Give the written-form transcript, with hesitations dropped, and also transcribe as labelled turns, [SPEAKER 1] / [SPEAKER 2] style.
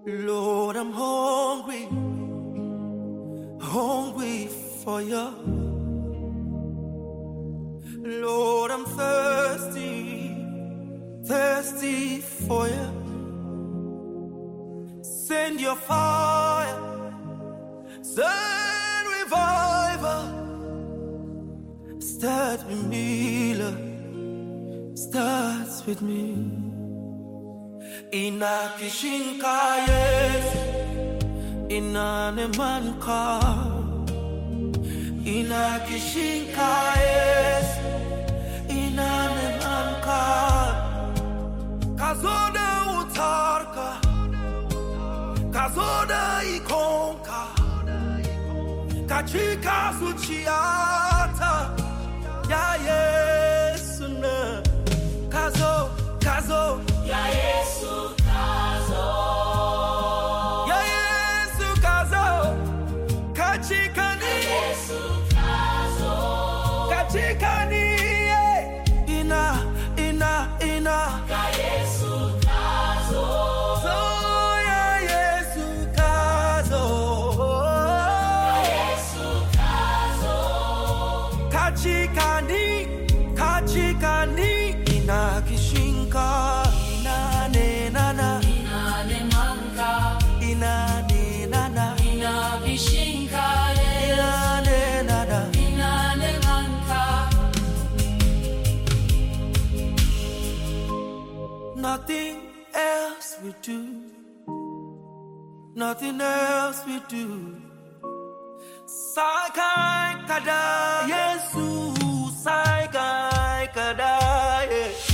[SPEAKER 1] Lord, I'm hungry, hungry for you. Lord, I'm thirsty, thirsty for you. Send your fire, send revival. Start with me, Lord, starts with me. Inakishinka Yesu, inanemanka. Inakishinka Yesu, inanemanka. Kazoda utarka, kazoda ikonka. Kachika suchiata, ya Yesu na. Kazo, kazo, ya Yesu kazo. Ya Yesu kazo. Kachikani. Ya Yesu kazo. Kachikani. Ina. Ya Yesu kazo. So ya Yesu kazo. Ya Yesu kazo. Kachikani. Inakishinka, inanenana,
[SPEAKER 2] inanemanka,
[SPEAKER 1] inanenana,
[SPEAKER 2] inakishinka,
[SPEAKER 1] inanenana,
[SPEAKER 2] inanemanka.
[SPEAKER 1] nothing else we do, nothing else we do. Sakai kada Yesu, Sakai kada.